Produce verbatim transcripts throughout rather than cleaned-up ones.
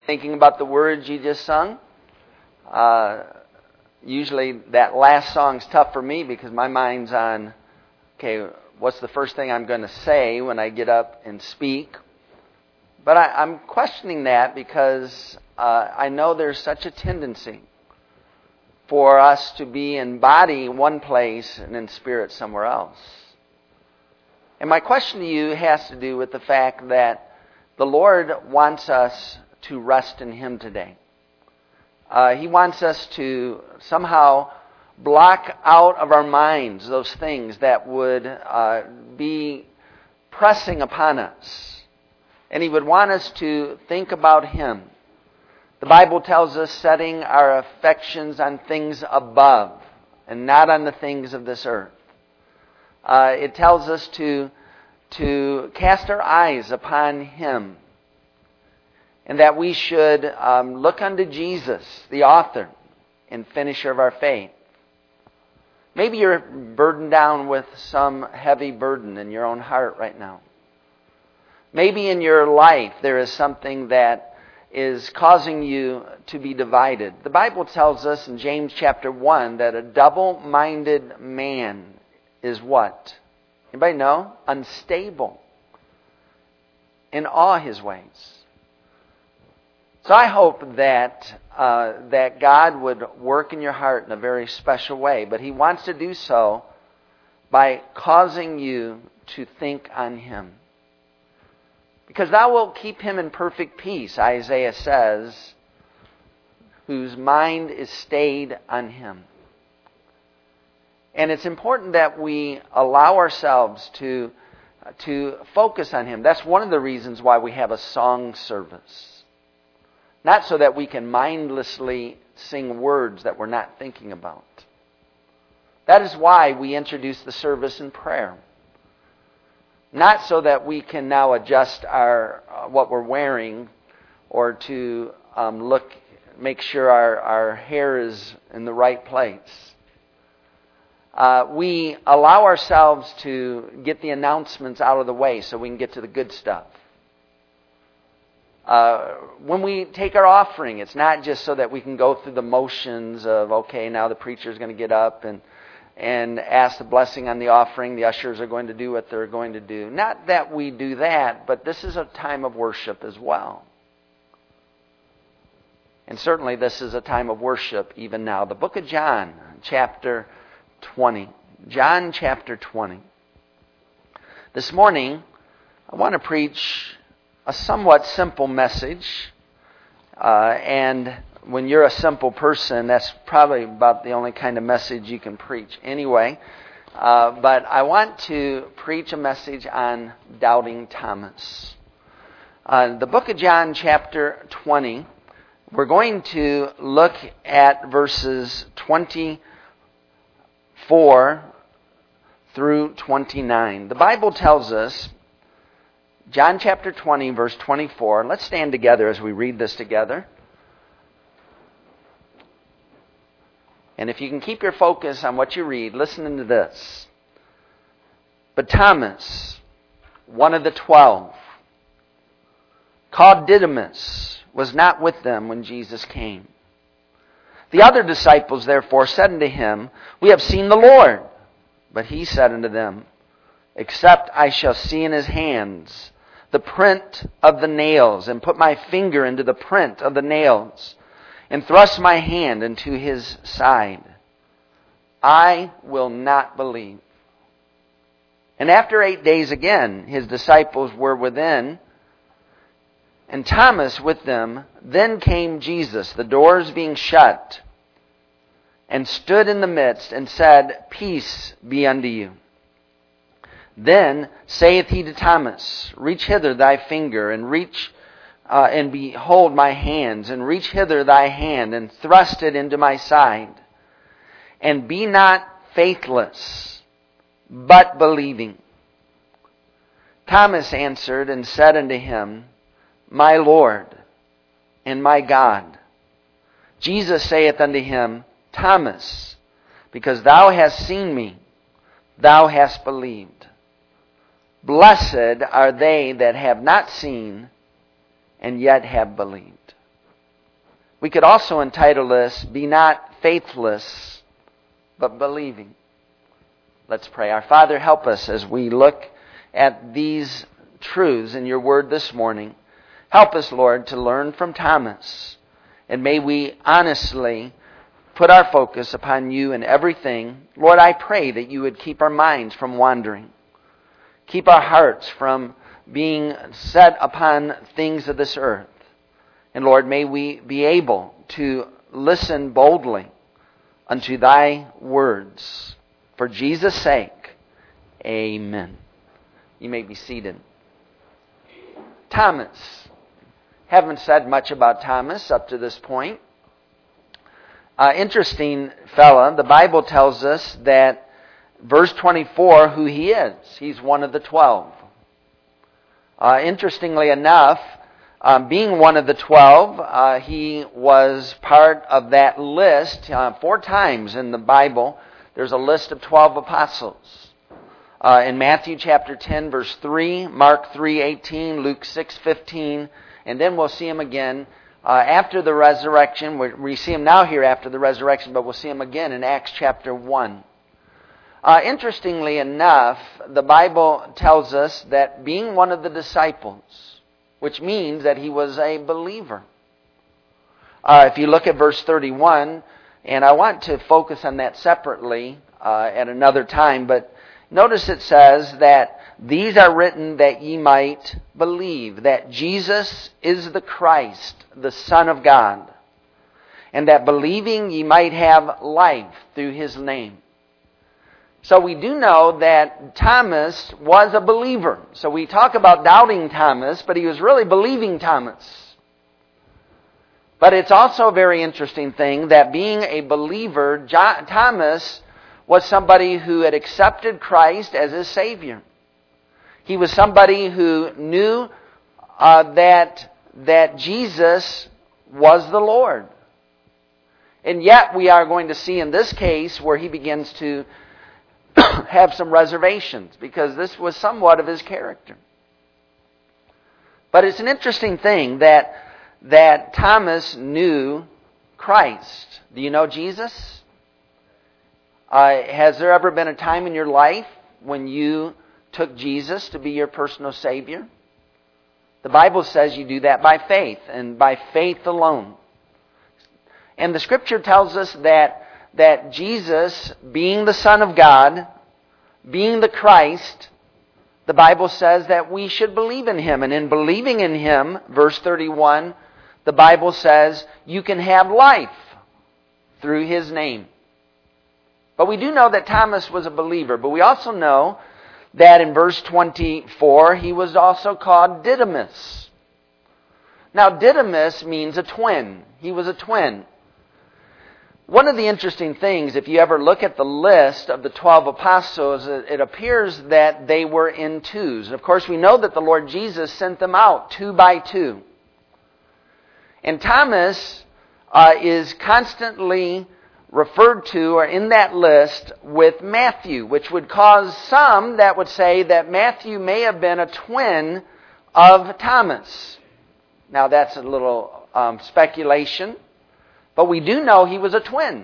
Thinking about the words you just sung. Uh, usually that last song's tough for me because my mind's on, okay, what's the first thing I'm going to say when I get up and speak? But I, I'm questioning that because uh, I know there's such a tendency for us to be in body one place and in spirit somewhere else. And my question to you has to do with the fact that the Lord wants us to rest in Him today. Uh, he wants us to somehow block out of our minds those things that would uh, be pressing upon us. And He would want us to think about Him. The Bible tells us setting our affections on things above and not on the things of this earth. Uh, it tells us to, to cast our eyes upon Him. And that we should um, look unto Jesus, the author and finisher of our faith. Maybe you're burdened down with some heavy burden in your own heart right now. Maybe in your life there is something that is causing you to be divided. The Bible tells us in James chapter one that a double-minded man is what? Anybody know? Unstable in all his ways. So I hope that uh, that God would work in your heart in a very special way. But He wants to do so by causing you to think on Him. Because thou wilt keep him in perfect peace, Isaiah says, whose mind is stayed on Him. And it's important that we allow ourselves to, to focus on Him. That's one of the reasons why we have a song service. Not so that we can mindlessly sing words that we're not thinking about. That is why we introduce the service in prayer. Not so that we can now adjust our uh, what we're wearing or to um, look, make sure our, our hair is in the right place. Uh, we allow ourselves to get the announcements out of the way so we can get to the good stuff. Uh, when we take our offering, it's not just so that we can go through the motions of, okay, now the preacher's going to get up and and ask the blessing on the offering. The ushers are going to do what they're going to do. Not that we do that, but this is a time of worship as well. And certainly this is a time of worship even now. The book of John, chapter twenty. John chapter twenty. This morning, I want to preach a somewhat simple message, uh, and when you're a simple person, that's probably about the only kind of message you can preach anyway. Uh, but I want to preach a message on doubting Thomas. Uh, the book of John, chapter twenty, we're going to look at verses twenty-four through twenty-nine. The Bible tells us, John chapter twenty, verse twenty-four. Let's stand together as we read this together. And if you can keep your focus on what you read, listen to this. But Thomas, one of the twelve, called Didymus, was not with them when Jesus came. The other disciples therefore said unto him, We have seen the Lord. But he said unto them, Except I shall see in his hands the print of the nails, and put my finger into the print of the nails, and thrust my hand into his side, I will not believe. And after eight days again, his disciples were within, and Thomas with them. Then came Jesus, the doors being shut, and stood in the midst, and said, Peace be unto you. Then saith he to Thomas, Reach hither thy finger, and reach, uh, and behold my hands, and reach hither thy hand, and thrust it into my side. And be not faithless, but believing. Thomas answered and said unto him, My Lord and my God. Jesus saith unto him, Thomas, because thou hast seen me, thou hast believed. Blessed are they that have not seen and yet have believed. We could also entitle this, Be Not Faithless, but Believing. Let's pray. Our Father, help us as we look at these truths in your word this morning. Help us, Lord, to learn from Thomas. And may we honestly put our focus upon you in everything. Lord, I pray that you would keep our minds from wandering. Keep our hearts from being set upon things of this earth. And Lord, may we be able to listen boldly unto thy words. For Jesus' sake, amen. You may be seated. Thomas. Haven't said much about Thomas up to this point. Uh, interesting fella. The Bible tells us that verse twenty-four, who he is. He's one of the twelve. Uh, interestingly enough, um, being one of the twelve, uh, he was part of that list. Uh, four times in the Bible, there's a list of twelve apostles. Uh, in Matthew chapter ten, verse three, Mark three eighteen, Luke six fifteen, and then we'll see him again uh, after the resurrection. We, we see him now here after the resurrection, but we'll see him again in Acts chapter one. Uh, interestingly enough, the Bible tells us that being one of the disciples, which means that he was a believer. Uh, if you look at verse thirty-one, and I want to focus on that separately uh, at another time, but notice it says that these are written that ye might believe that Jesus is the Christ, the Son of God, and that believing ye might have life through his name. So we do know that Thomas was a believer. So we talk about doubting Thomas, but he was really believing Thomas. But it's also a very interesting thing that being a believer, John, Thomas was somebody who had accepted Christ as his Savior. He was somebody who knew uh, that, that Jesus was the Lord. And yet we are going to see in this case where he begins to have some reservations, because this was somewhat of his character. But it's an interesting thing that that Thomas knew Christ. Do you know Jesus? Uh, has there ever been a time in your life when you took Jesus to be your personal Savior? The Bible says you do that by faith, and by faith alone. And the Scripture tells us that that Jesus, being the Son of God, being the Christ, the Bible says that we should believe in him. And in believing in him, verse thirty-one, the Bible says you can have life through his name. But we do know that Thomas was a believer. But we also know that in verse twenty-four, he was also called Didymus. Now, Didymus means a twin. He was a twin. One of the interesting things, if you ever look at the list of the twelve apostles, it appears that they were in twos. And of course, we know that the Lord Jesus sent them out two by two. And Thomas uh, is constantly referred to, or in that list, with Matthew, which would cause some that would say that Matthew may have been a twin of Thomas. Now, that's a little um, speculation. But we do know he was a twin.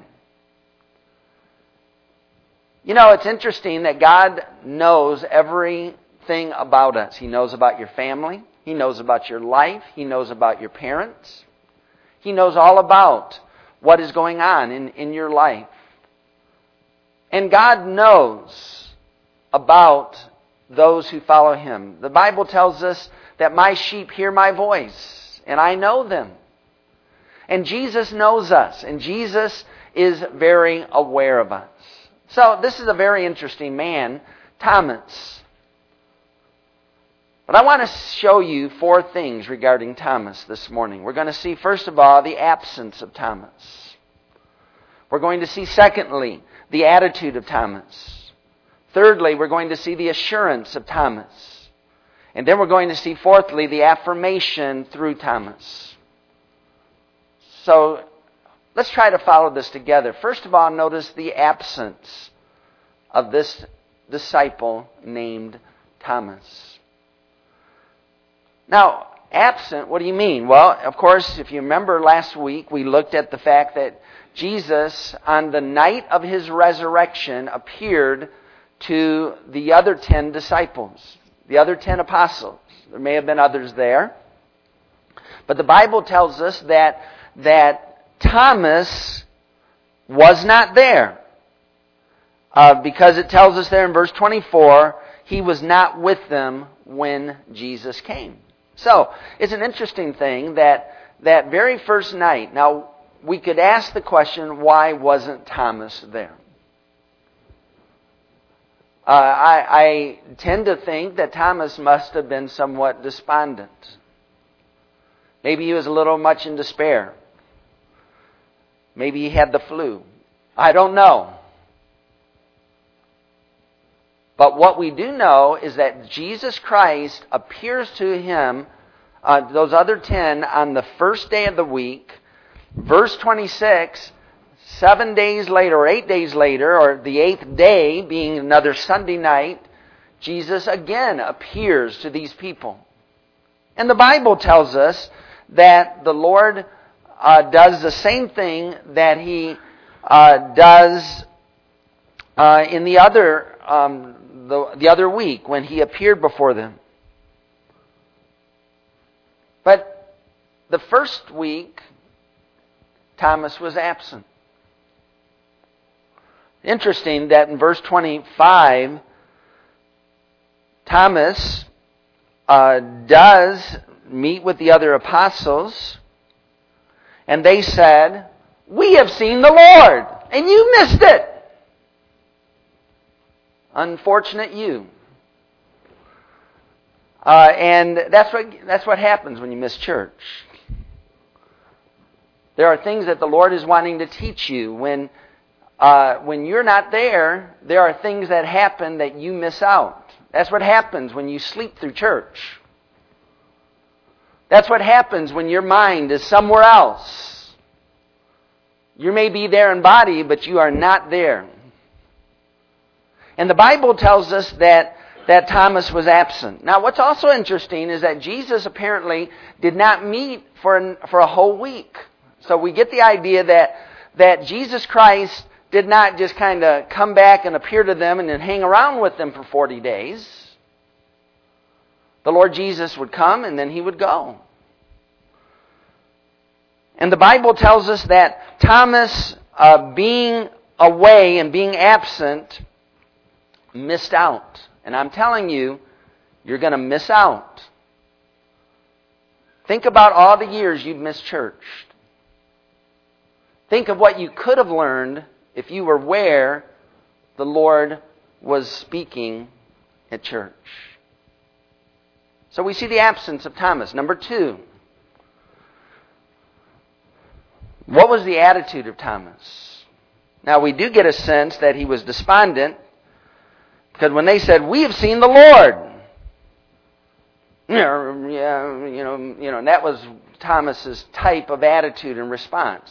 You know, it's interesting that God knows everything about us. He knows about your family. He knows about your life. He knows about your parents. He knows all about what is going on in, in your life. And God knows about those who follow him. The Bible tells us that my sheep hear my voice, and I know them. And Jesus knows us, and Jesus is very aware of us. So this is a very interesting man, Thomas. But I want to show you four things regarding Thomas this morning. We're going to see, first of all, the absence of Thomas. We're going to see, secondly, the attitude of Thomas. Thirdly, we're going to see the assurance of Thomas. And then we're going to see, fourthly, the affirmation through Thomas. So let's try to follow this together. First of all, notice the absence of this disciple named Thomas. Now, absent, what do you mean? Well, of course, if you remember last week, we looked at the fact that Jesus, on the night of His resurrection, appeared to the other ten disciples, the other ten apostles. There may have been others there. But the Bible tells us that, that Thomas was not there. Uh, because it tells us there in verse twenty-four, he was not with them when Jesus came. So, it's an interesting thing that that very first night, now we could ask the question, why wasn't Thomas there? Uh, I, I tend to think that Thomas must have been somewhat despondent. Maybe he was a little much in despair. Maybe he had the flu. I don't know. But what we do know is that Jesus Christ appears to him, uh, those other ten, on the first day of the week. Verse twenty-six, seven days later, or eight days later, or the eighth day, being another Sunday night, Jesus again appears to these people. And the Bible tells us that the Lord uh, does the same thing that He uh, does uh, in the other um, the, the other week when He appeared before them. But the first week, Thomas was absent. Interesting that in verse twenty-five, Thomas uh, does meet with the other apostles, and they said, "We have seen the Lord, and you missed it." Unfortunate you. Uh, and that's what that's what happens when you miss church. There are things that the Lord is wanting to teach you. When uh, when you're not there, there are things that happen that you miss out. That's what happens when you sleep through church. That's what happens when your mind is somewhere else. You may be there in body, but you are not there. And the Bible tells us that, that Thomas was absent. Now, what's also interesting is that Jesus apparently did not meet for, for a whole week. So we get the idea that, that Jesus Christ did not just kind of come back and appear to them and then hang around with them for forty days. The Lord Jesus would come and then He would go. And the Bible tells us that Thomas, uh, being away and being absent, missed out. And I'm telling you, you're going to miss out. Think about all the years you've missed church. Think of what you could have learned if you were where the Lord was speaking at church. So we see the absence of Thomas. Number two, what was the attitude of Thomas? Now we do get a sense that he was despondent, because when they said, "We have seen the Lord," yeah, you know, you know, and that was Thomas's type of attitude and response.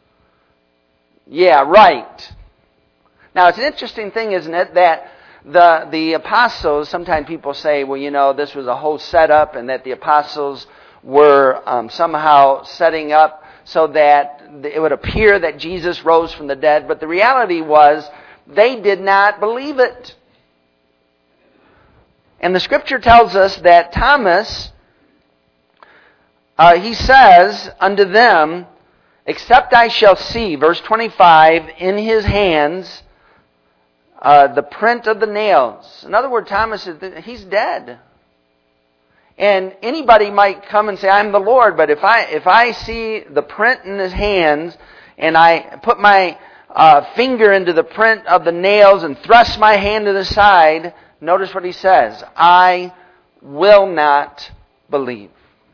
Yeah, right. Now it's an interesting thing, isn't it, that the the apostles, sometimes people say, well, you know, this was a whole setup, and that the apostles were um, somehow setting up so that it would appear that Jesus rose from the dead. But the reality was, they did not believe it. And the Scripture tells us that Thomas, uh, he says unto them, "Except I shall see," verse twenty-five, "in his hands uh, the print of the nails." In other words, Thomas is he's dead. And anybody might come and say, "I'm the Lord," but if I if I see the print in his hands, and I put my uh, finger into the print of the nails and thrust my hand to the side, notice what he says, "I will not believe."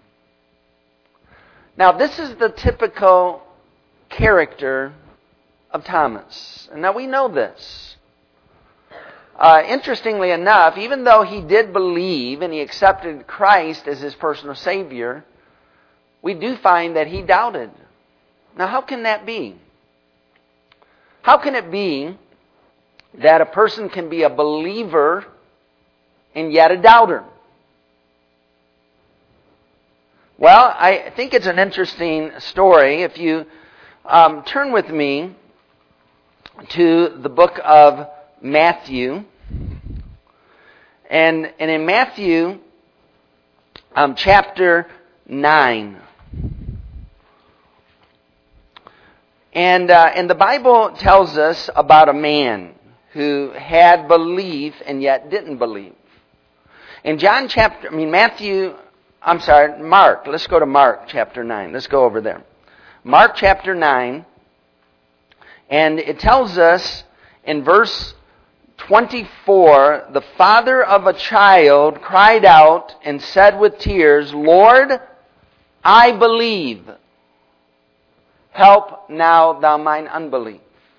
Now, this is the typical character of Thomas. And now we know this. Uh, interestingly enough, even though he did believe and he accepted Christ as his personal Savior, we do find that he doubted. Now, how can that be? How can it be that a person can be a believer and yet a doubter? Well, I think it's an interesting story. If you um, turn with me to the book of Matthew, and, and in Matthew um, chapter nine, and uh, and the Bible tells us about a man who had belief and yet didn't believe. In John chapter, I mean Matthew. I'm sorry, Mark. Let's go to Mark chapter nine. Let's go over there. Mark chapter nine. And it tells us in verse twenty-four, the father of a child cried out and said with tears, Lord, I believe. Help now thou mine unbelief.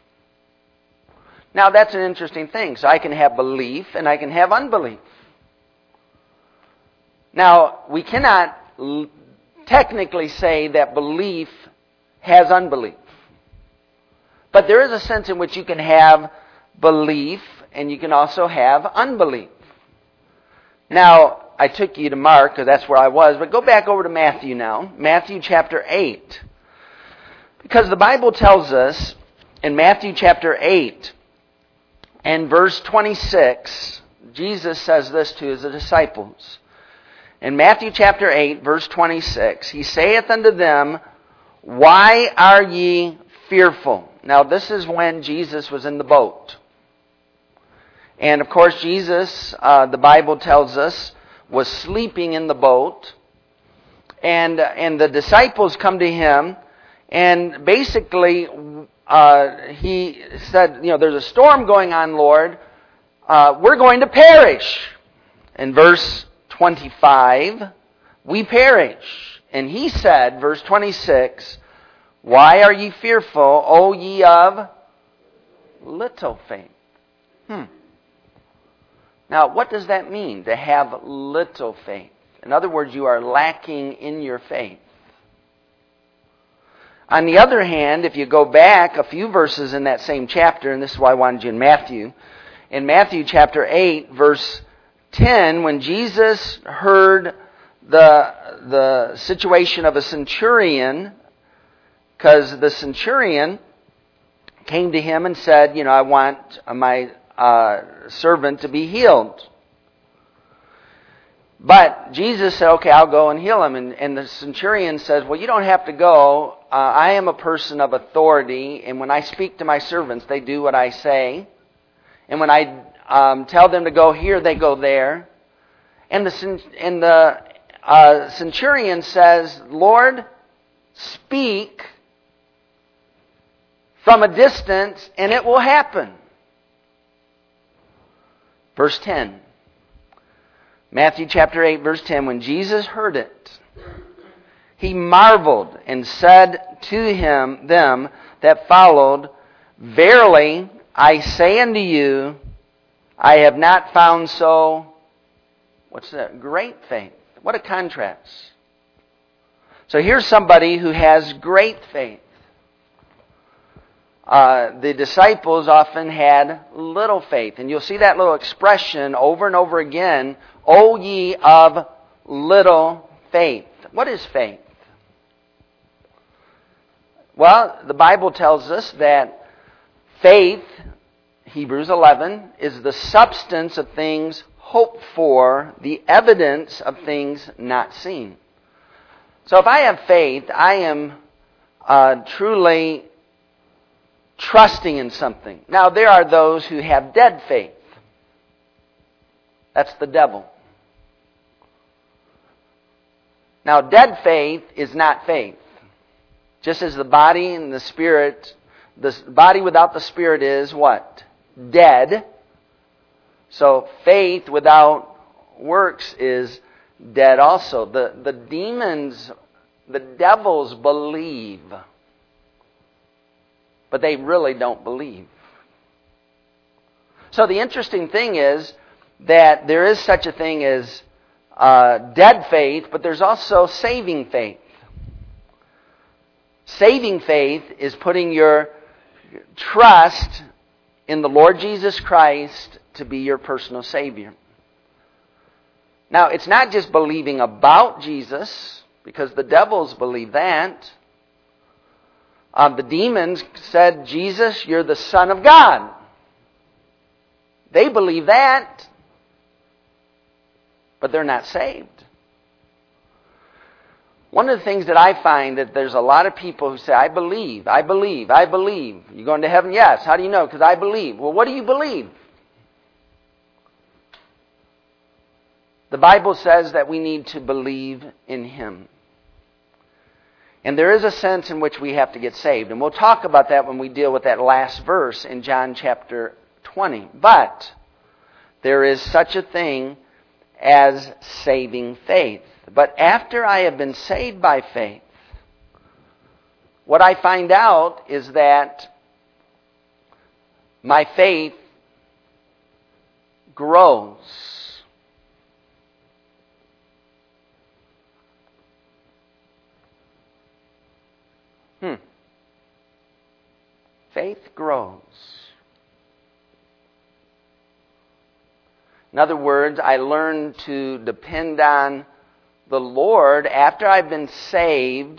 Now that's an interesting thing. So I can have belief and I can have unbelief. Now, we cannot l- technically say that belief has unbelief. But there is a sense in which you can have belief and you can also have unbelief. Now, I took you to Mark because that's where I was, but go back over to Matthew now. Matthew chapter eight. Because the Bible tells us in Matthew chapter eight and verse twenty-six, Jesus says this to his disciples. In Matthew chapter eight, verse twenty-six, he saith unto them, Why are ye fearful? Now this is when Jesus was in the boat. And of course Jesus, uh, the Bible tells us, was sleeping in the boat. And, and the disciples come to him, and basically uh, he said, you know, there's a storm going on, Lord. Uh, we're going to perish. In verse twenty-five, we perish. And he said, verse twenty-six, Why are ye fearful, O ye of little faith? Hmm. Now, what does that mean, to have little faith? In other words, you are lacking in your faith. On the other hand, if you go back a few verses in that same chapter, and this is why I wanted you in Matthew, in Matthew chapter eight, verse ten, when Jesus heard the, the situation of a centurion, because the centurion came to him and said, you know, I want my uh, servant to be healed. But Jesus said, okay, I'll go and heal him. And, and the centurion says, well, you don't have to go. Uh, I am a person of authority, and when I speak to my servants, they do what I say. And when I um, tell them to go here, they go there. And the, and the uh, centurion says, Lord, speak from a distance, and it will happen. Verse ten. Matthew chapter eight, verse ten. When Jesus heard it, he marveled and said to him, them that followed, Verily, I say unto you, I have not found so, what's that? Great faith. What a contrast. So here's somebody who has great faith. Uh, the disciples often had little faith. And you'll see that little expression over and over again, O ye of little faith. What is faith? Well, the Bible tells us that faith, Hebrews eleven, is the substance of things hoped for, the evidence of things not seen. So if I have faith, I am uh, truly trusting in something. Now, there are those who have dead faith. That's the devil. Now, dead faith is not faith. Just as the body and the spirit, the body without the spirit is what? Dead. So faith without works is dead also. The, the demons, the devils believe, but they really don't believe. So the interesting thing is that there is such a thing as uh, dead faith, but there's also saving faith. Saving faith is putting your trust in the Lord Jesus Christ to be your personal Savior. Now, it's not just believing about Jesus, because the devils believe that. Uh, the demons said, Jesus, you're the Son of God. They believe that, but they're not saved. One of the things that I find that there's a lot of people who say, I believe, I believe, I believe. You going to heaven? Yes. How do you know? Because I believe. Well, what do you believe? The Bible says that we need to believe in Him. And there is a sense in which we have to get saved. And we'll talk about that when we deal with that last verse in John chapter twenty. But there is such a thing as saving faith. But after I have been saved by faith, what I find out is that my faith grows. Hmm. Faith grows. In other words, I learn to depend on the Lord after I've been saved.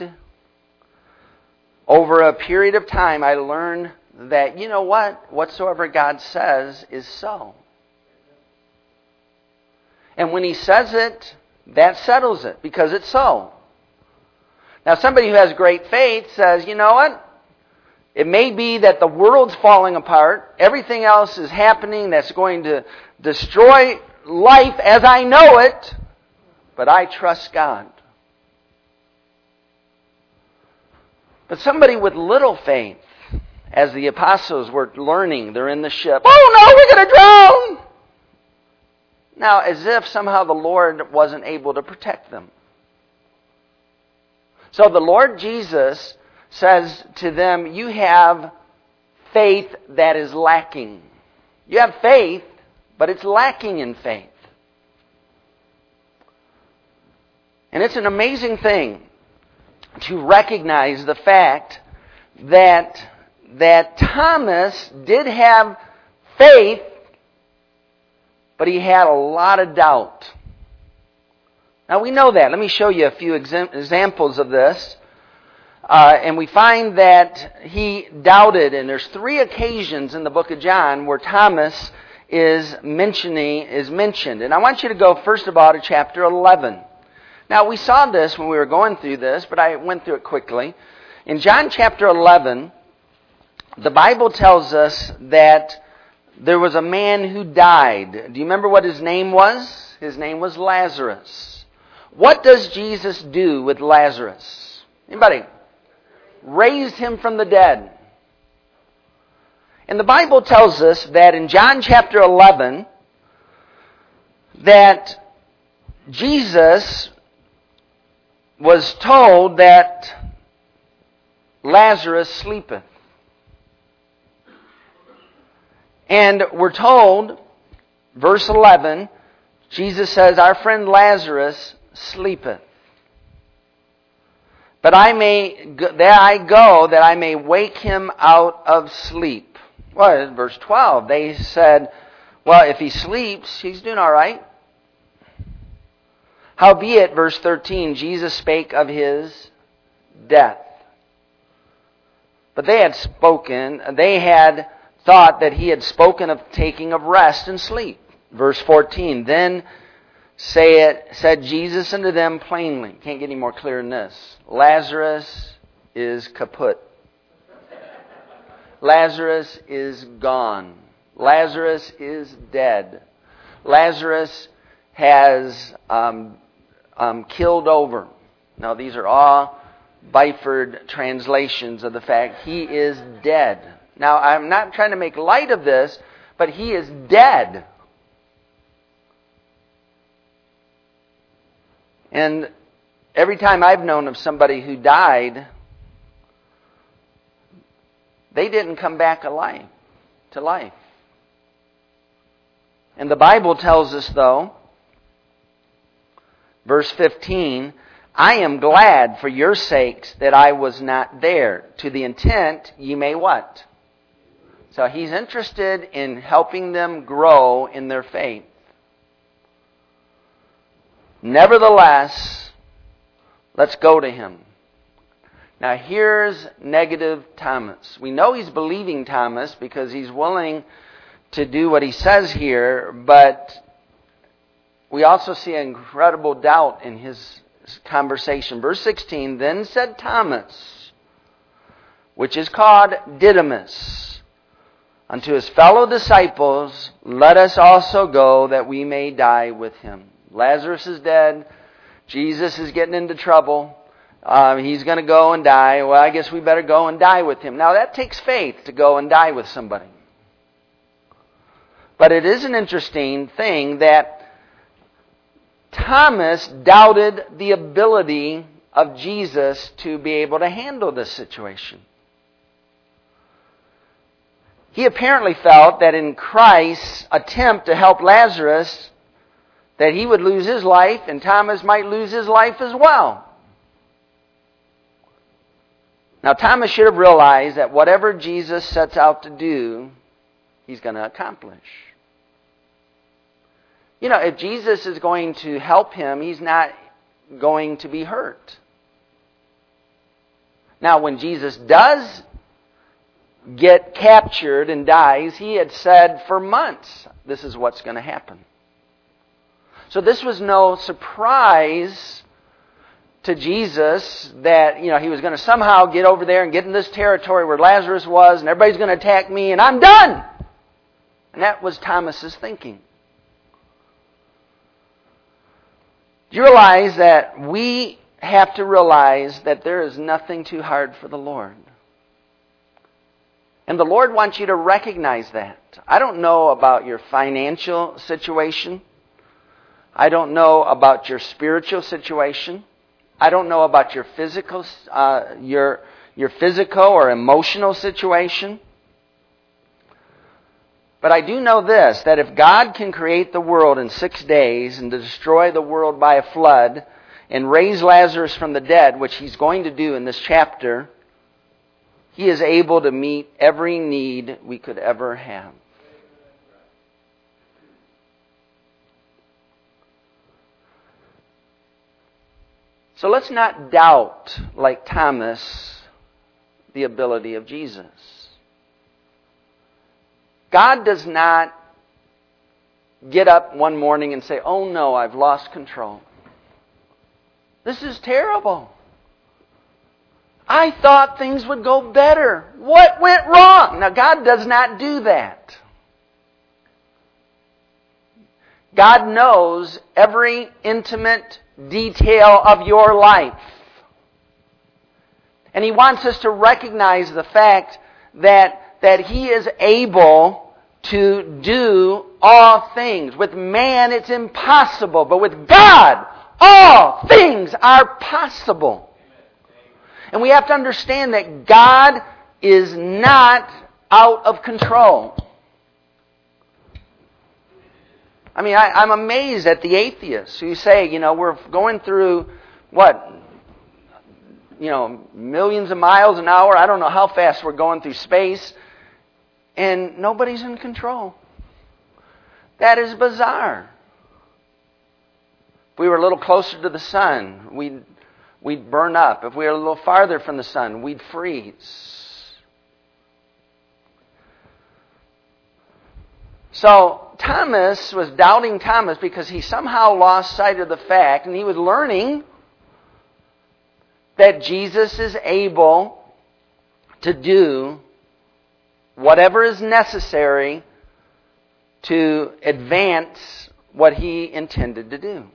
Over a period of time, I learn that, you know what? Whatsoever God says is so. And when He says it, that settles it, because it's so. Now, somebody who has great faith says, you know what? It may be that the world's falling apart. Everything else is happening that's going to destroy life as I know it. But I trust God. But somebody with little faith, as the apostles were learning, they're in the ship. Oh no, we're going to drown! Now, as if somehow the Lord wasn't able to protect them. So the Lord Jesus says to them, you have faith that is lacking. You have faith, but it's lacking in faith. And it's an amazing thing to recognize the fact that, that Thomas did have faith, but he had a lot of doubt. Now we know that. Let me show you a few examples of this. Uh, and we find that he doubted, and there's three occasions in the book of John where Thomas is mentioning is mentioned. And I want you to go first of all to chapter eleven. Now we saw this when we were going through this, but I went through it quickly. In John chapter eleven, the Bible tells us that there was a man who died. Do you remember what his name was? His name was Lazarus. What does Jesus do with Lazarus? Anybody? Raised him from the dead. And the Bible tells us that in John chapter eleven, that Jesus was told that Lazarus sleepeth. And we're told, verse eleven, Jesus says, our friend Lazarus sleepeth. But I may, there I go, that I may wake him out of sleep. Well, in verse twelve, they said, well, if he sleeps, he's doing all right. Howbeit, verse thirteen, Jesus spake of his death. But they had spoken, they had thought that he had spoken of taking of rest and sleep. Verse fourteen, then say it, said Jesus unto them plainly. Can't get any more clear than this. Lazarus is kaput. Lazarus is gone. Lazarus is dead. Lazarus has um, um, killed over. Now these are all Byford translations of the fact he is dead. Now I'm not trying to make light of this, but he is dead. And every time I've known of somebody who died, they didn't come back alive, to life. And the Bible tells us, though, verse fifteen, I am glad for your sakes that I was not there, to the intent ye may what? So he's interested in helping them grow in their faith. Nevertheless, Let's go to him. Now here's negative Thomas. We know he's believing Thomas because he's willing to do what he says here, but we also see incredible doubt in his conversation. Verse sixteen, then said Thomas, which is called Didymus, unto his fellow disciples, let us also go that we may die with him. Lazarus is dead. Jesus is getting into trouble. Um, he's going to go and die. Well, I guess we better go and die with him. Now that takes faith to go and die with somebody. But it is an interesting thing that Thomas doubted the ability of Jesus to be able to handle this situation. He apparently felt that in Christ's attempt to help Lazarus, that he would lose his life and Thomas might lose his life as well. Now, Thomas should have realized that whatever Jesus sets out to do, he's going to accomplish. You know, if Jesus is going to help him, he's not going to be hurt. Now, when Jesus does get captured and dies, he had said for months, this is what's going to happen. So this was no surprise to Jesus that, you know, he was going to somehow get over there and get in this territory where Lazarus was and everybody's going to attack me and I'm done. And that was Thomas's thinking. Do you realize that we have to realize that there is nothing too hard for the Lord? And the Lord wants you to recognize that. I don't know about your financial situation. I don't know about your spiritual situation. I don't know about your physical, uh, your your physical or emotional situation. But I do know this, that if God can create the world in six days and to destroy the world by a flood and raise Lazarus from the dead, which he's going to do in this chapter, he is able to meet every need we could ever have. So let's not doubt, like Thomas, the ability of Jesus. God does not get up one morning and say, oh no, I've lost control. This is terrible. I thought things would go better. What went wrong? Now, God does not do that. God knows every intimate detail of your life. And He wants us to recognize the fact that, that He is able to do all things. With man, it's impossible. But with God, all things are possible. And we have to understand that God is not out of control. I mean, I, I'm amazed at the atheists who say, you know, we're going through, what, you know, millions of miles an hour. I don't know how fast we're going through space. And nobody's in control. That is bizarre. If we were a little closer to the sun, we'd, we'd burn up. If we were a little farther from the sun, we'd freeze. So Thomas was doubting Thomas because he somehow lost sight of the fact, and he was learning that Jesus is able to do whatever is necessary to advance what He intended to do.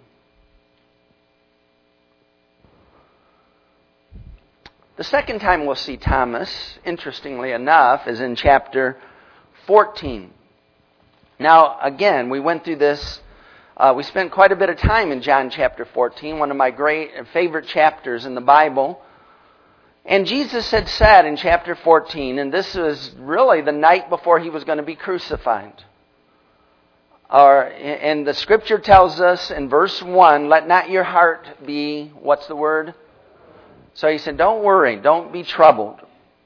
The second time we'll see Thomas, interestingly enough, is in chapter fourteen. Now, again, we went through this, uh, we spent quite a bit of time in John chapter fourteen, one of my great favorite chapters in the Bible. And Jesus had said in chapter fourteen, and this was really the night before He was going to be crucified. Or, and the Scripture tells us in verse one, let not your heart be, what's the word? So He said, don't worry, don't be troubled.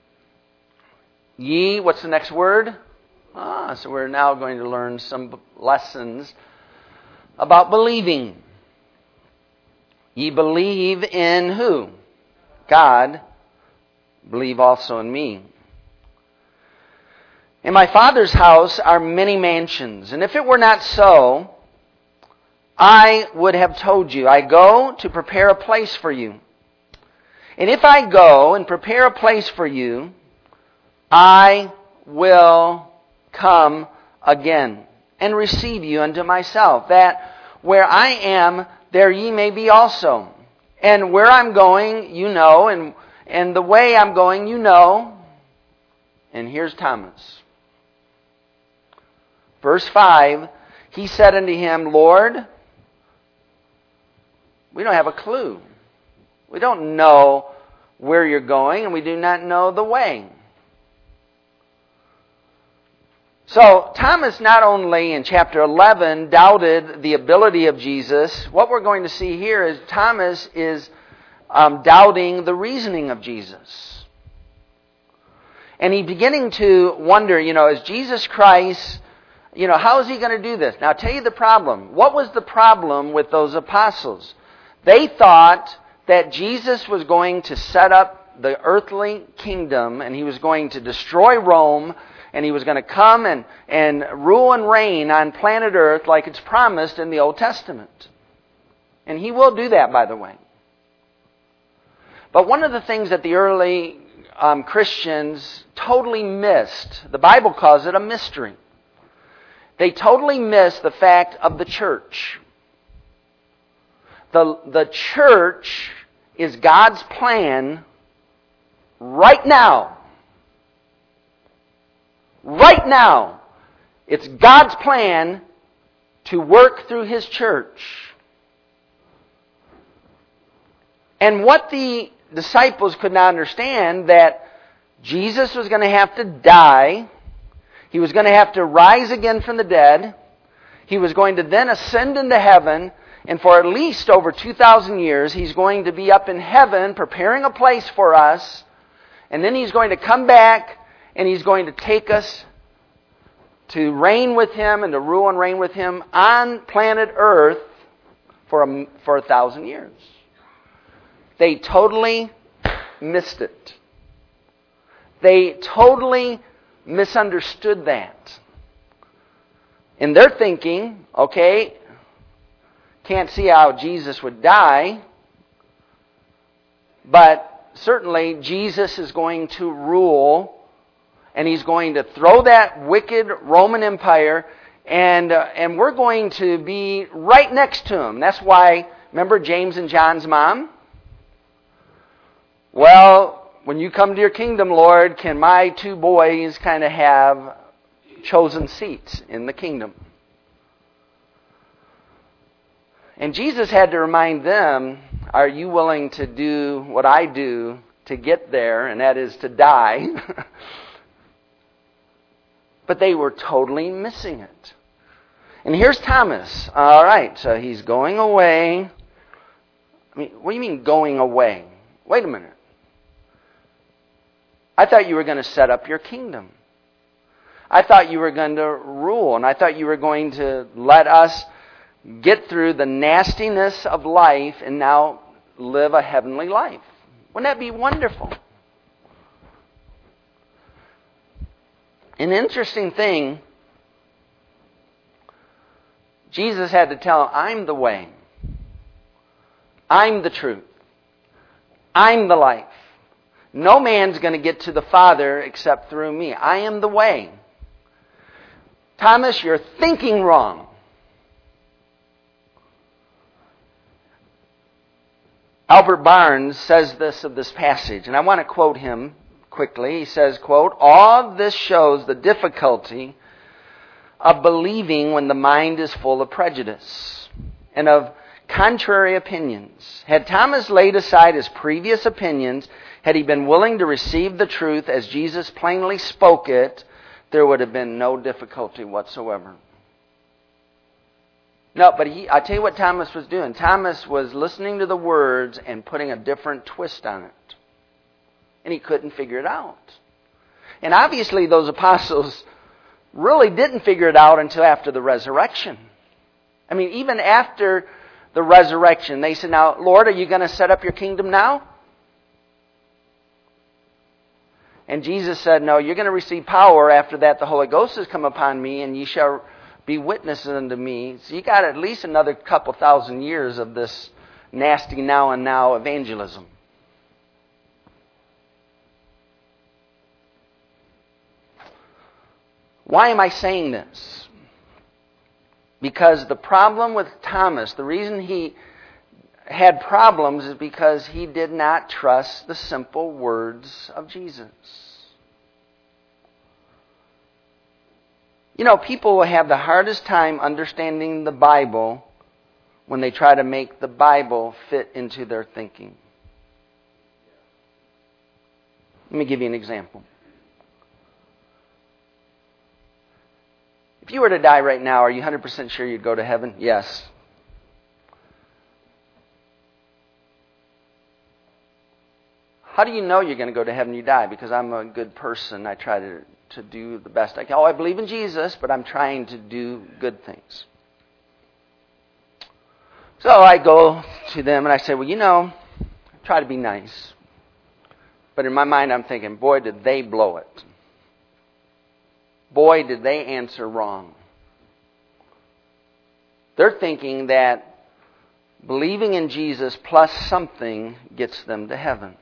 Ye, what's the next word? Ah, so we're now going to learn some lessons about believing. Ye believe in who? God. Believe also in me. In my Father's house are many mansions, and if it were not so, I would have told you, I go to prepare a place for you. And if I go and prepare a place for you, I will come again and receive you unto myself, that where I am, there ye may be also. And where I'm going, you know, and, and the way I'm going, you know. And here's Thomas. Verse five, he said unto him, Lord, we don't have a clue. We don't know where you're going, and we do not know the way. So, Thomas not only in chapter eleven doubted the ability of Jesus, what we're going to see here is Thomas is um, doubting the reasoning of Jesus. And he's beginning to wonder, you know, is Jesus Christ, you know, how is he going to do this? Now, I'll tell you the problem. What was the problem with those apostles? They thought that Jesus was going to set up the earthly kingdom and he was going to destroy Rome and he was going to come and, and rule and reign on planet Earth like it's promised in the Old Testament. And he will do that, by the way. But one of the things that the early um, Christians totally missed, the Bible calls it a mystery. They totally missed the fact of the church. The, the church is God's plan right now. Right now. It's God's plan to work through His church. And what the disciples could not understand, that Jesus was going to have to die. He was going to have to rise again from the dead. He was going to then ascend into heaven. And for at least over two thousand years, He's going to be up in heaven preparing a place for us. And then He's going to come back and He's going to take us to reign with Him and to rule and reign with Him on planet Earth for a, for a thousand years. They totally missed it. They totally misunderstood that. In their thinking, okay, can't see how Jesus would die, but certainly Jesus is going to rule, and He's going to throw that wicked Roman Empire, and uh, and we're going to be right next to Him. That's why, remember James and John's mom? Well, when you come to your kingdom, Lord, can my two boys kind of have chosen seats in the kingdom? And Jesus had to remind them, are you willing to do what I do to get there, and that is to die? But they were totally missing it. And here's Thomas. All right, so he's going away. I mean, what do you mean going away? Wait a minute. I thought you were going to set up your kingdom. I thought you were going to rule, and I thought you were going to let us get through the nastiness of life and now live a heavenly life. Wouldn't that be wonderful? An interesting thing, Jesus had to tell him, I'm the way. I'm the truth. I'm the life. No man's going to get to the Father except through me. I am the way. Thomas, you're thinking wrong. Albert Barnes says this of this passage, and I want to quote him quickly. He says, quote, all this shows the difficulty of believing when the mind is full of prejudice and of contrary opinions. Had Thomas laid aside his previous opinions, had he been willing to receive the truth as Jesus plainly spoke it, there would have been no difficulty whatsoever. No, but he, I tell you what Thomas was doing. Thomas was listening to the words and putting a different twist on it. And he couldn't figure it out. And obviously those apostles really didn't figure it out until after the resurrection. I mean, even after the resurrection. They said, now, Lord, are you going to set up your kingdom now? And Jesus said, no, you're going to receive power. After that, the Holy Ghost has come upon me, and ye shall be witnesses unto me. So you got at least another couple thousand years of this nasty now and now evangelism. Why am I saying this? Because the problem with Thomas, the reason he had problems is because he did not trust the simple words of Jesus. You know, people will have the hardest time understanding the Bible when they try to make the Bible fit into their thinking. Let me give you an example. If you were to die right now, are you one hundred percent sure you'd go to heaven? Yes. How do you know you're going to go to heaven when you die? Because I'm a good person. I try to, to do the best I can. Oh, I believe in Jesus, but I'm trying to do good things. So I go to them and I say, well, you know, I try to be nice. But in my mind, I'm thinking, boy, did they blow it. Boy, did they answer wrong. They're thinking that believing in Jesus plus something gets them to heaven.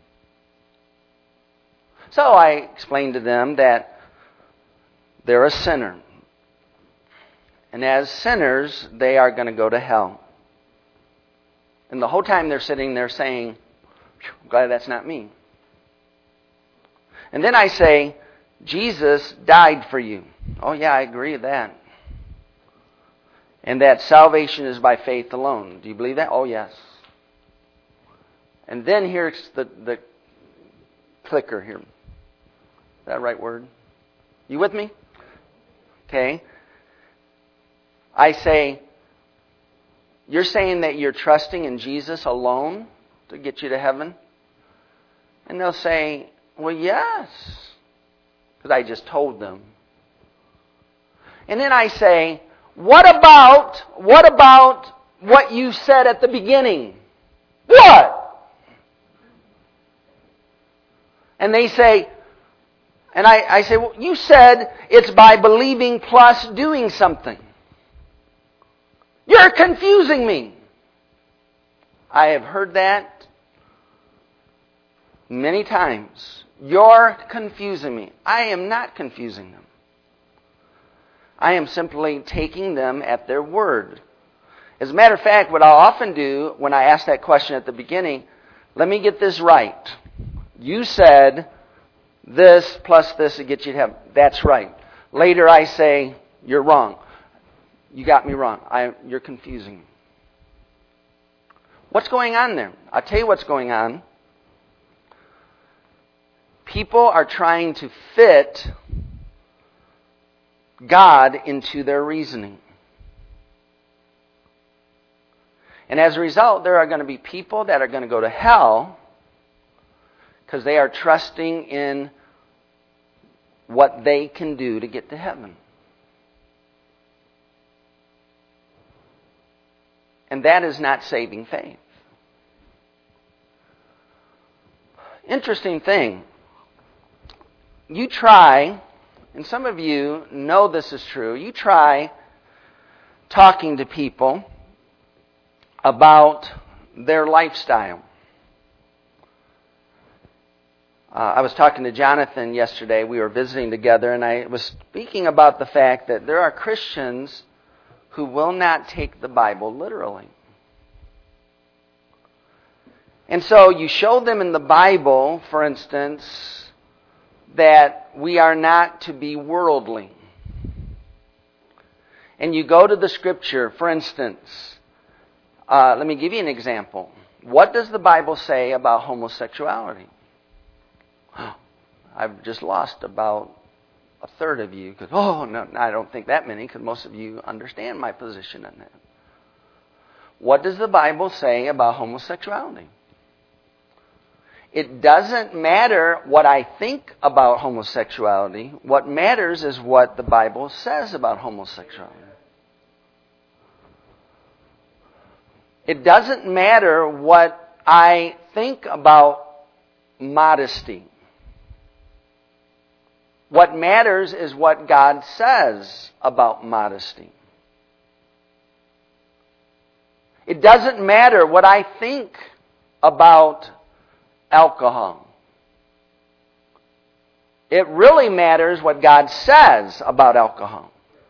So I explained to them that they're a sinner. And as sinners, they are going to go to hell. And the whole time they're sitting there saying, I'm glad that's not me. And then I say, Jesus died for you. Oh yeah, I agree with that. And that salvation is by faith alone. Do you believe that? Oh yes. And then here's the, the clicker here. Is that the right word? You with me? Okay. I say, you're saying that you're trusting in Jesus alone to get you to heaven? And they'll say, well, yes. Because I just told them. And then I say, what about, what about what you said at the beginning? What? And they say, and I, I say, well, you said it's by believing plus doing something. You're confusing me. I have heard that many times. You're confusing me. I am not confusing them. I am simply taking them at their word. As a matter of fact, what I'll often do when I ask that question at the beginning, let me get this right. You said this plus this to get you to heaven. That's right. Later I say, you're wrong. You got me wrong. I, you're confusing me. What's going on there? I'll tell you what's going on. People are trying to fit God into their reasoning. And as a result, there are going to be people that are going to go to hell because they are trusting in what they can do to get to heaven. And that is not saving faith. Interesting thing. You try, and some of you know this is true, you try talking to people about their lifestyle. Uh, I was talking to Jonathan yesterday. We were visiting together, and I was speaking about the fact that there are Christians who will not take the Bible literally. And so you show them in the Bible, for instance, that we are not to be worldly. And you go to the Scripture, for instance, uh, let me give you an example. What does the Bible say about homosexuality? I've just lost about a third of you because, oh, no, I don't think that many because most of you understand my position on that. What does the Bible say about homosexuality? It doesn't matter what I think about homosexuality. What matters is what the Bible says about homosexuality. It doesn't matter what I think about modesty. What matters is what God says about modesty. It doesn't matter what I think about alcohol. It really matters what God says about alcohol.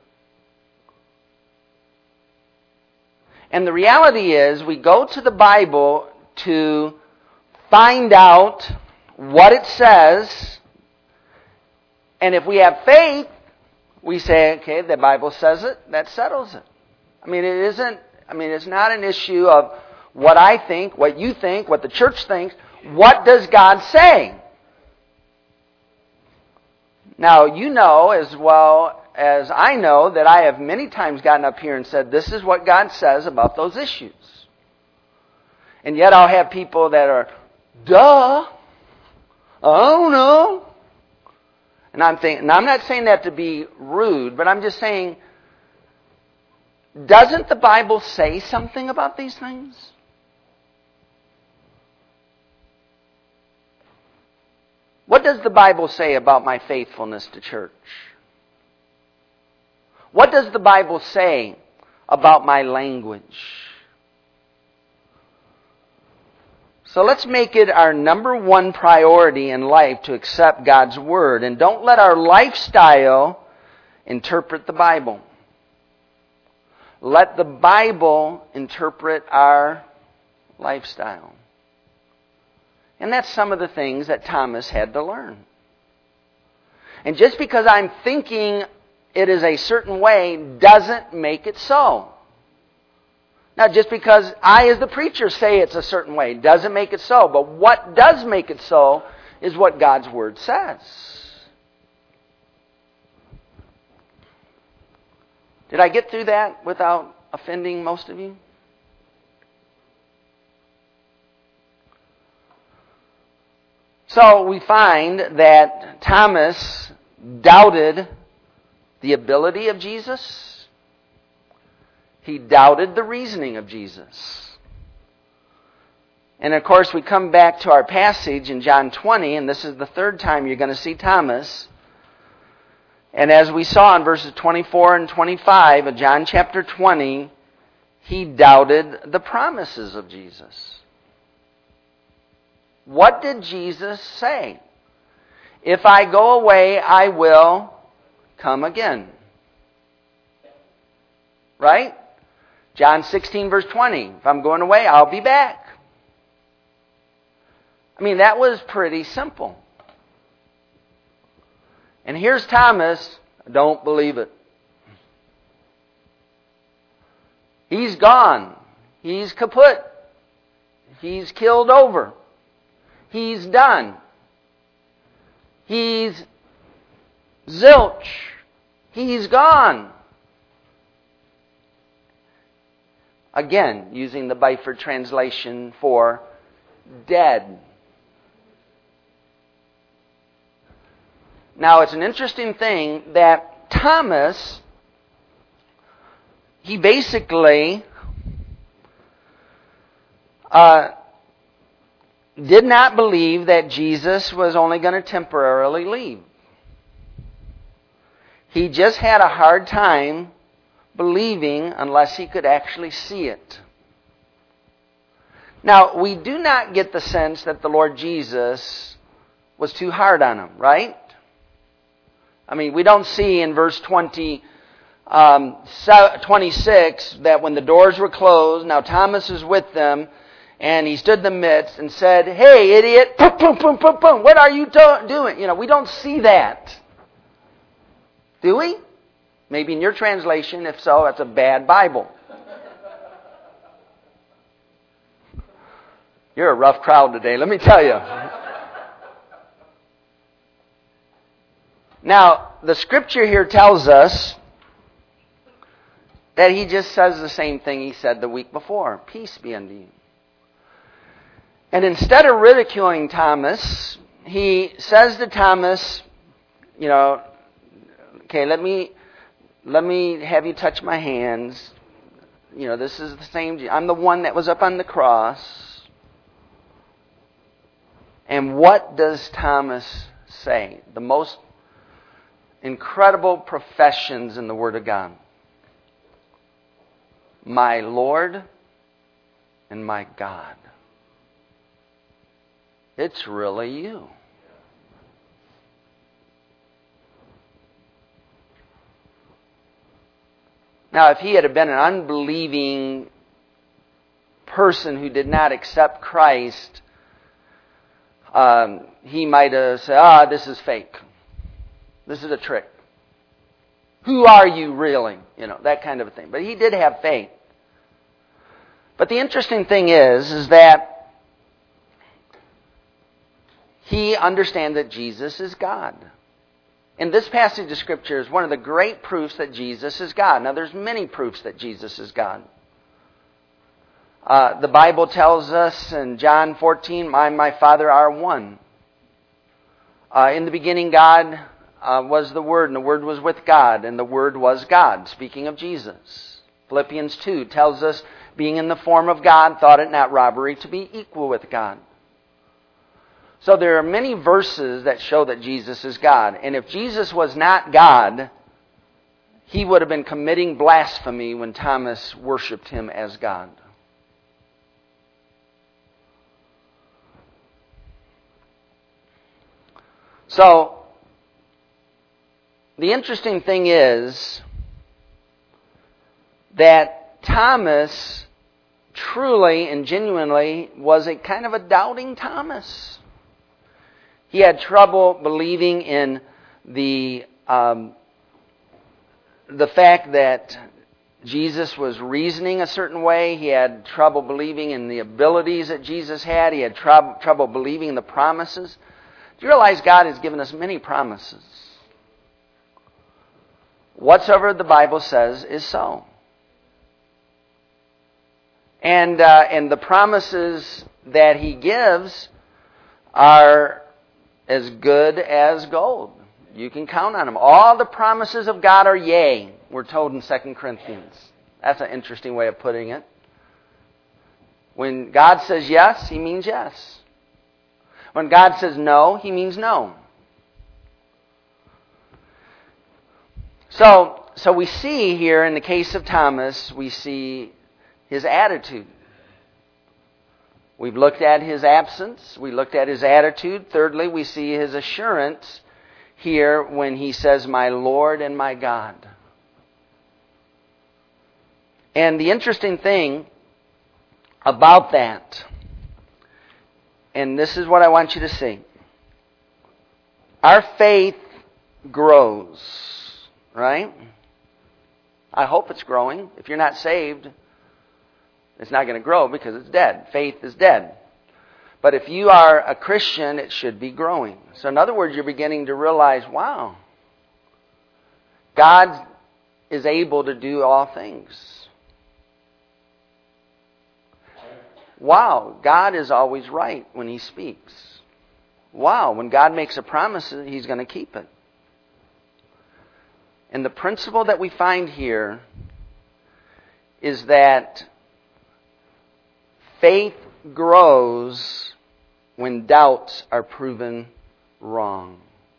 And the reality is, we go to the Bible to find out what it says. And if we have faith, we say, okay, the Bible says it, that settles it. I mean, it isn't, I mean, it's not an issue of what I think, what you think, what the church thinks. What does God say? Now, you know as well as I know that I have many times gotten up here and said, this is what God says about those issues. And yet I'll have people that are, duh, I don't know. And I'm thinking, and I'm not saying that to be rude, but I'm just saying, doesn't the Bible say something about these things? What does the Bible say about my faithfulness to church? What does the Bible say about my language? So let's make it our number one priority in life to accept God's Word. And don't let our lifestyle interpret the Bible. Let the Bible interpret our lifestyle. And that's some of the things that Thomas had to learn. And just because I'm thinking it is a certain way doesn't make it so. Now, just because I as the preacher say it's a certain way doesn't make it so. But what does make it so is what God's Word says. Did I get through that without offending most of you? So we find that Thomas doubted the ability of Jesus. He doubted the reasoning of Jesus. And of course we come back to our passage in John twenty, and this is the third time you're going to see Thomas. And as we saw in verses twenty-four and twenty-five of John chapter twenty, he doubted the promises of Jesus. What did Jesus say? If I go away, I will come again. Right? John sixteen verse twenty. If I'm going away, I'll be back. I mean, that was pretty simple. And here's Thomas, I don't believe it. He's gone. He's kaput. He's killed over. He's done. He's zilch. He's gone. Again, using the Byford translation for dead. Now, it's an interesting thing that Thomas, he basically uh, did not believe that Jesus was only going to temporarily leave. He just had a hard time believing unless he could actually see it. Now, we do not get the sense that the Lord Jesus was too hard on him, right? I mean, we don't see in verse twenty, um, twenty-six that when the doors were closed, now Thomas is with them, and he stood in the midst and said, "Hey, idiot, boom, boom, boom, boom, boom, what are you do- doing?" You know, we don't see that. Do we? Maybe in your translation, if so, that's a bad Bible. You're a rough crowd today, let me tell you. Now, the scripture here tells us that he just says the same thing he said the week before. Peace be unto you. And instead of ridiculing Thomas, he says to Thomas, you know, okay, let me let me have you touch my hands. you know, this is the same, I'm the one that was up on the cross. And what does Thomas say? The most incredible professions in the Word of God. My Lord and my God. It's really you. Now, if he had been an unbelieving person who did not accept Christ, um, he might have said, ah, this is fake. This is a trick. Who are you really? You know, that kind of a thing. But he did have faith. But the interesting thing is, is that he understands that Jesus is God. And this passage of Scripture is one of the great proofs that Jesus is God. Now, there's many proofs that Jesus is God. Uh, the Bible tells us in John fourteen, I and my Father are one. Uh, in the beginning, God uh, was the Word, and the Word was with God, and the Word was God, speaking of Jesus. Philippians two tells us, being in the form of God, thought it not robbery to be equal with God. So there are many verses that show that Jesus is God. And if Jesus was not God, he would have been committing blasphemy when Thomas worshipped him as God. So, the interesting thing is that Thomas truly and genuinely was a kind of a doubting Thomas. He had trouble believing in the um, the fact that Jesus was reasoning a certain way. He had trouble believing in the abilities that Jesus had. He had trouble, trouble believing in the promises. Do you realize God has given us many promises? Whatsoever the Bible says is so. And uh, and the promises that He gives are as good as gold. You can count on them. All the promises of God are yea, we're told in Second Corinthians. That's an interesting way of putting it. When God says yes, He means yes. When God says no, He means no. So, so we see here in the case of Thomas, we see his attitude. We've looked at his absence. We looked at his attitude. Thirdly, we see his assurance here when he says, my Lord and my God. And the interesting thing about that, and this is what I want you to see. Our faith grows, right? I hope it's growing. If you're not saved, it's not going to grow because it's dead. Faith is dead. But if you are a Christian, it should be growing. So in other words, you're beginning to realize, wow, God is able to do all things. Wow, God is always right when He speaks. Wow, when God makes a promise, He's going to keep it. And the principle that we find here is that faith grows when doubts are proven wrong.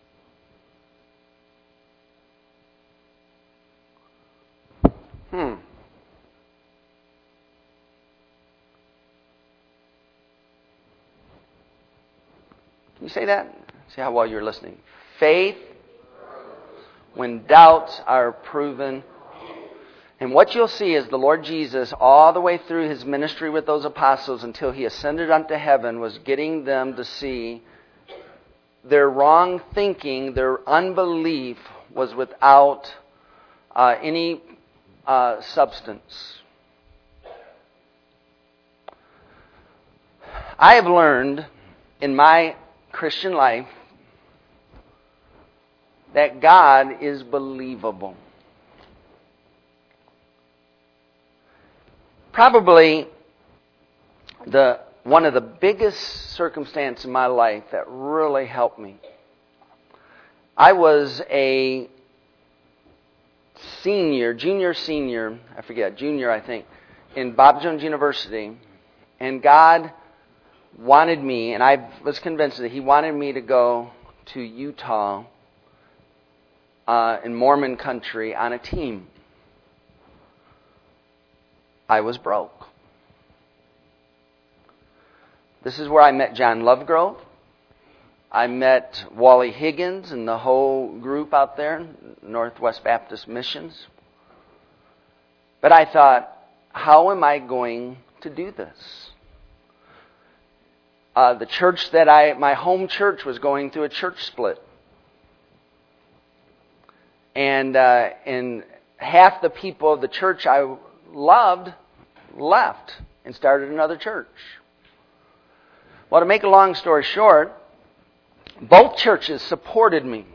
Hmm. Can you say that? See how well you're listening. Faith when doubts are proven. And what you'll see is the Lord Jesus, all the way through His ministry with those apostles until He ascended unto heaven, was getting them to see their wrong thinking, their unbelief was without uh, any uh, substance. I have learned in my Christian life that God is believable. Probably the one of the biggest circumstances in my life that really helped me. I was a senior, junior, senior, I forget, junior I think, in Bob Jones University, and God wanted me, and I was convinced that He wanted me to go to Utah uh, in Mormon country on a team. I was broke. This is where I met John Lovegrove. I met Wally Higgins and the whole group out there, Northwest Baptist Missions. But I thought, how am I going to do this? Uh, the church that I, my home church was going through a church split. And, uh, and half the people of the church I loved left and started another church. Well, to make a long story short, both churches supported me.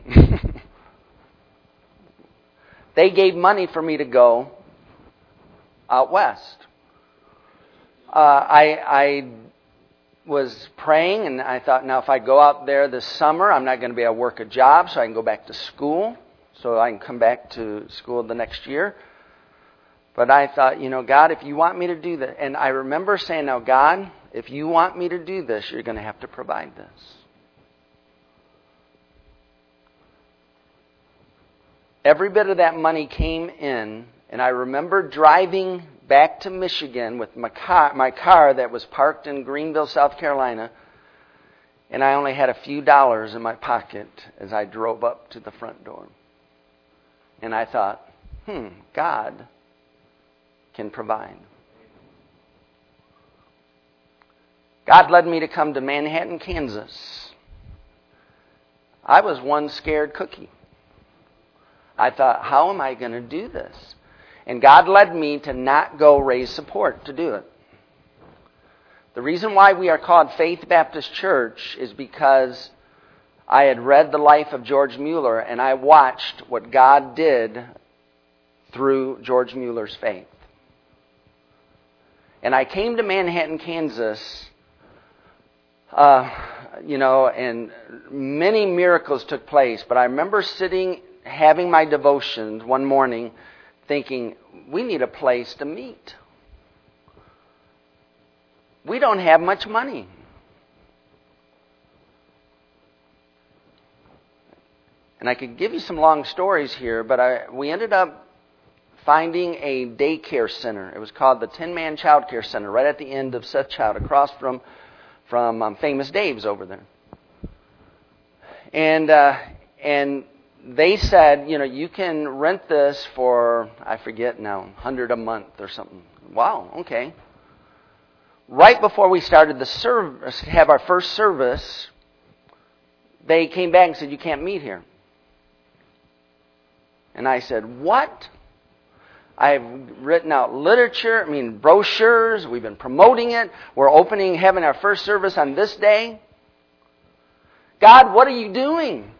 They gave money for me to go out west. Uh, I, I was praying, and I thought, now if I go out there this summer, I'm not going to be able to work a job, so I can go back to school, so I can come back to school the next year. But I thought, you know, God, if you want me to do that, and I remember saying, now, God, if you want me to do this, you're going to have to provide this. Every bit of that money came in, and I remember driving back to Michigan with my car, my car that was parked in Greenville, South Carolina, and I only had a few dollars in my pocket as I drove up to the front door. And I thought, hmm, God can provide. God led me to come to Manhattan, Kansas. I was one scared cookie. I thought, how am I going to do this? And God led me to not go raise support to do it. The reason why we are called Faith Baptist Church is because I had read the life of George Mueller, and I watched what God did through George Mueller's faith. And I came to Manhattan, Kansas, uh, you know, and many miracles took place. But I remember sitting, having my devotions one morning, thinking, we need a place to meet. We don't have much money. And I could give you some long stories here, but I, we ended up finding a daycare center. It was called the Tin Man Child Care Center, right at the end of Seth Child, across from from um, Famous Dave's over there. And uh, and they said, you know, you can rent this for, I forget now, one hundred a month or something. Wow, okay. Right before we started the service, have our first service, they came back and said, you can't meet here. And I said, what? I've written out literature, I mean brochures, we've been promoting it, we're opening, having our first service on this day. God, what are you doing?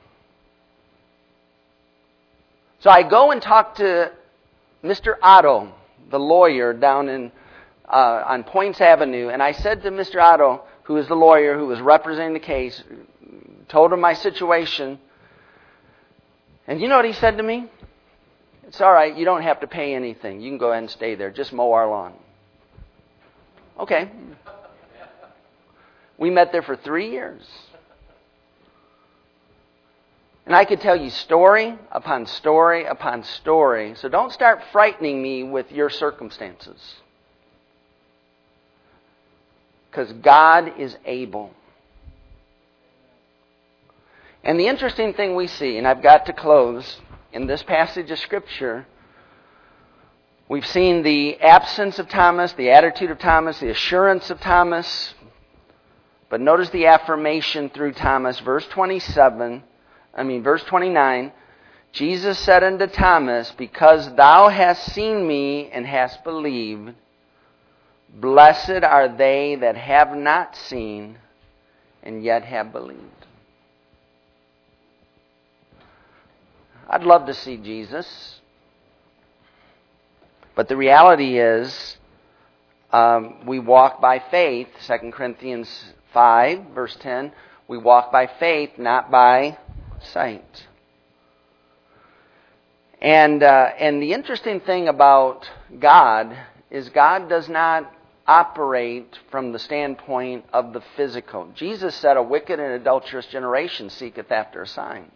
So I go and talk to Mister Otto, the lawyer down in uh, on Points Avenue, and I said to Mister Otto, who is the lawyer who was representing the case, told him my situation, and you know what he said to me? It's all right, you don't have to pay anything. You can go ahead and stay there. Just mow our lawn. Okay. We met there for three years. And I could tell you story upon story upon story. So don't start frightening me with your circumstances. Because God is able. And the interesting thing we see, and I've got to close, in this passage of Scripture, we've seen the absence of Thomas, the attitude of Thomas, the assurance of Thomas. But notice the affirmation through Thomas, verse twenty-seven. I mean, verse twenty-nine, Jesus said unto Thomas, because thou hast seen me and hast believed, blessed are they that have not seen and yet have believed. I'd love to see Jesus. But the reality is, um, we walk by faith, Second Corinthians five, verse ten, we walk by faith, not by sight. And uh, and the interesting thing about God is God does not operate from the standpoint of the physical. Jesus said, a wicked and adulterous generation seeketh after a sign.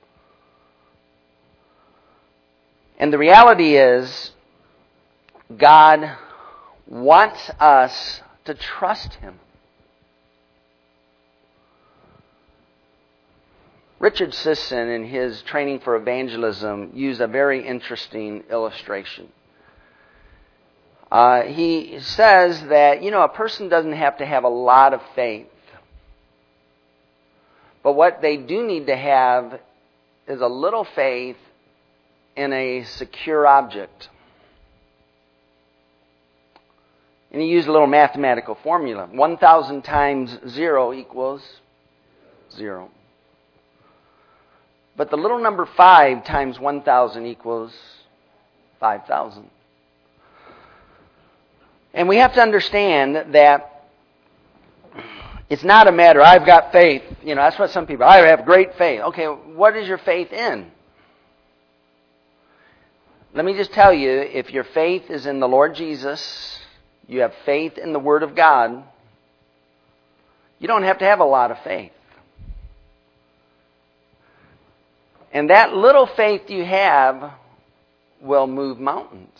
And the reality is, God wants us to trust Him. Richard Sisson, in his Training for Evangelism, used a very interesting illustration. Uh, he says that, you know, a person doesn't have to have a lot of faith. But what they do need to have is a little faith in a secure object. And he used a little mathematical formula. one thousand times zero equals zero. But the little number five times one thousand equals five thousand. And we have to understand that it's not a matter, I've got faith. You know, that's what some people, I have great faith. Okay, what is your faith in? Let me just tell you, if your faith is in the Lord Jesus, you have faith in the Word of God, you don't have to have a lot of faith. And that little faith you have will move mountains.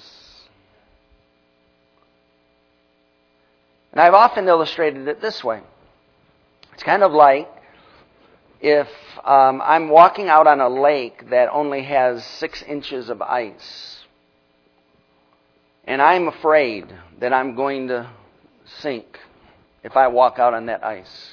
And I've often illustrated it this way. It's kind of like if um, I'm walking out on a lake that only has six inches of ice, and I'm afraid that I'm going to sink if I walk out on that ice.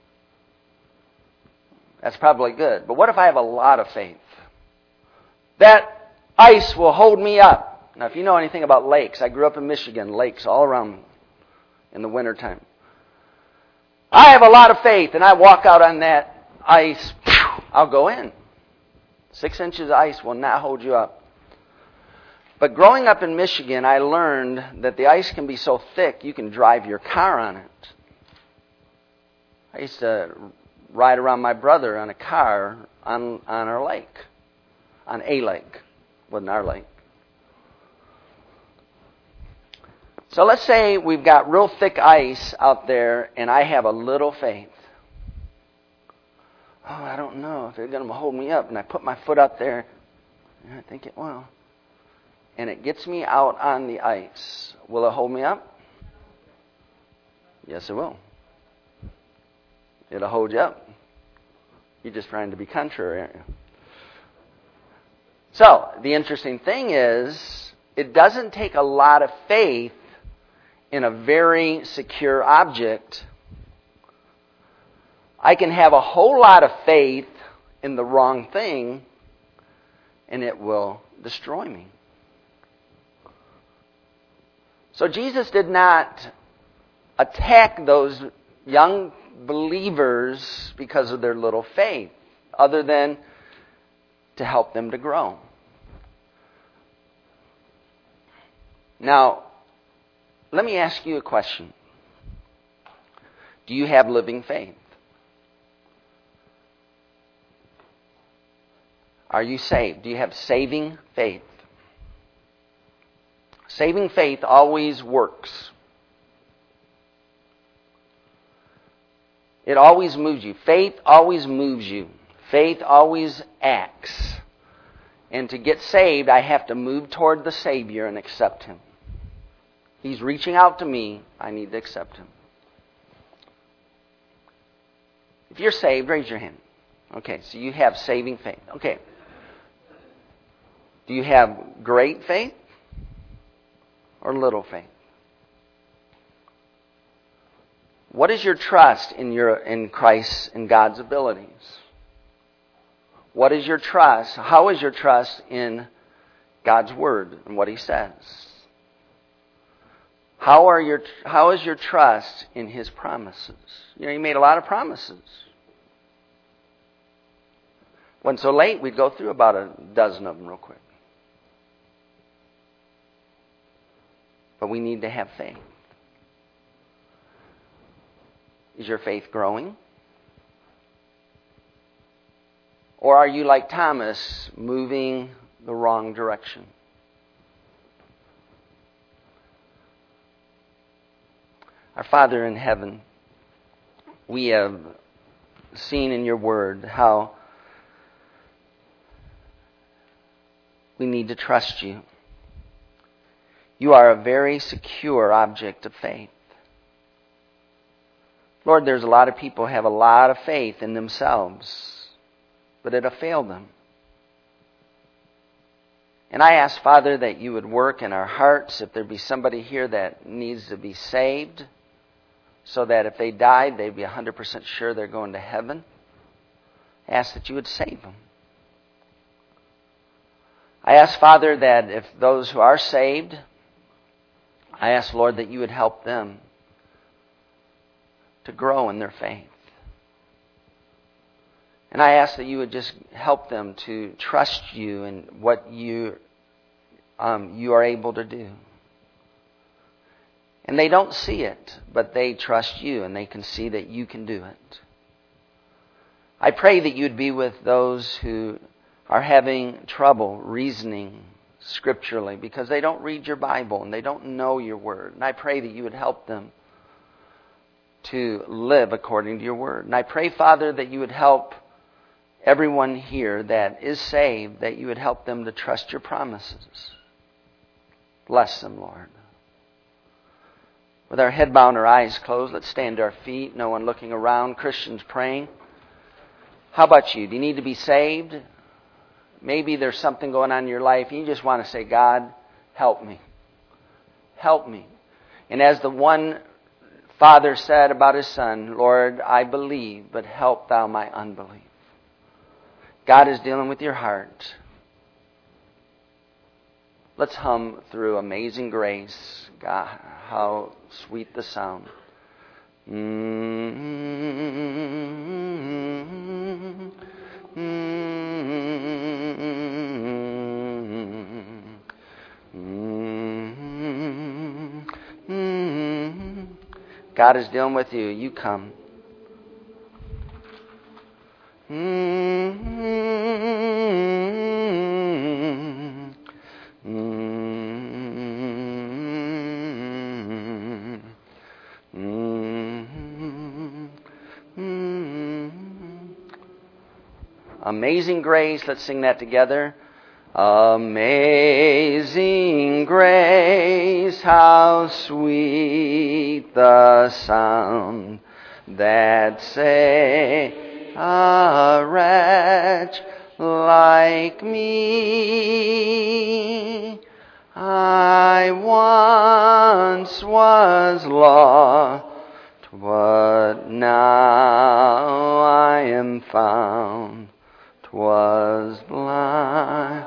That's probably good. But what if I have a lot of faith? That ice will hold me up. Now, if you know anything about lakes, I grew up in Michigan, lakes all around me in the wintertime. I have a lot of faith, and I walk out on that ice, I'll go in. Six inches of ice will not hold you up. But growing up in Michigan, I learned that the ice can be so thick you can drive your car on it. I used to ride around my brother on a car on, on our lake, on a lake, wasn't our lake. So let's say we've got real thick ice out there and I have a little faith. Oh, I don't know if they're going to hold me up. And I put my foot out there. And I think it will. And it gets me out on the ice. Will it hold me up? Yes, it will. It'll hold you up. You're just trying to be contrary, aren't you? So, the interesting thing is, it doesn't take a lot of faith in a very secure object. I can have a whole lot of faith in the wrong thing, and it will destroy me. So Jesus did not attack those young believers because of their little faith, other than to help them to grow. Now, let me ask you a question. Do you have living faith? Are you saved? Do you have saving faith? Saving faith always works. It always moves you. Faith always moves you. Faith always acts. And to get saved, I have to move toward the Savior and accept Him. He's reaching out to me. I need to accept Him. If you're saved, raise your hand. Okay, so you have saving faith. Okay. Do you have great faith or little faith? What is your trust in your in Christ and God's abilities? What is your trust? How is your trust in God's Word and what He says? How are your how is your trust in His promises? You know, He made a lot of promises. When so late, we'd go through about a dozen of them real quick. But we need to have faith. Is your faith growing? Or are you like Thomas, moving the wrong direction? Our Father in heaven, we have seen in your word how we need to trust you. You are a very secure object of faith. Lord, there's a lot of people who have a lot of faith in themselves, but it'll fail them. And I ask, Father, that you would work in our hearts if there be somebody here that needs to be saved, so that if they died, they'd be one hundred percent sure they're going to heaven. I ask that you would save them. I ask, Father, that if those who are saved, I ask, Lord, that you would help them to grow in their faith. And I ask that you would just help them to trust you in what you um, you are able to do. And they don't see it, but they trust you and they can see that you can do it. I pray that you'd be with those who are having trouble reasoning scripturally because they don't read your Bible and they don't know your word. And I pray that you would help them to live according to your word. And I pray, Father, that you would help everyone here that is saved, that you would help them to trust your promises. Bless them, Lord. With our head bowed and our eyes closed, let's stand to our feet, no one looking around, Christians praying. How about you? Do you need to be saved? Maybe there's something going on in your life and you just want to say, God, help me. Help me. And as the one father said about his son, Lord, I believe, but help thou my unbelief. God is dealing with your heart. Let's hum through Amazing Grace. God, how sweet the sound. Mm-hmm. Mm-hmm. Mm-hmm. God is dealing with you. You come. Mm-hmm. Mm-hmm. Mm-hmm. Amazing Grace. Let's sing that together. Amazing grace, how sweet the sound that saved a wretch like me. I once was lost, but now I am found. 'Twas blind,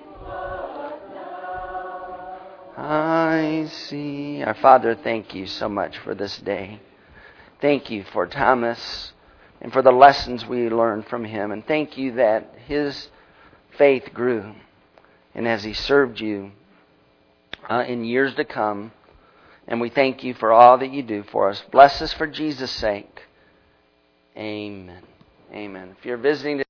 I see. Our Father, thank you so much for this day. Thank you for Thomas and for the lessons we learned from him. And thank you that his faith grew. And as he served you uh, in years to come, and we thank you for all that you do for us. Bless us for Jesus' sake. Amen. Amen. If you're visiting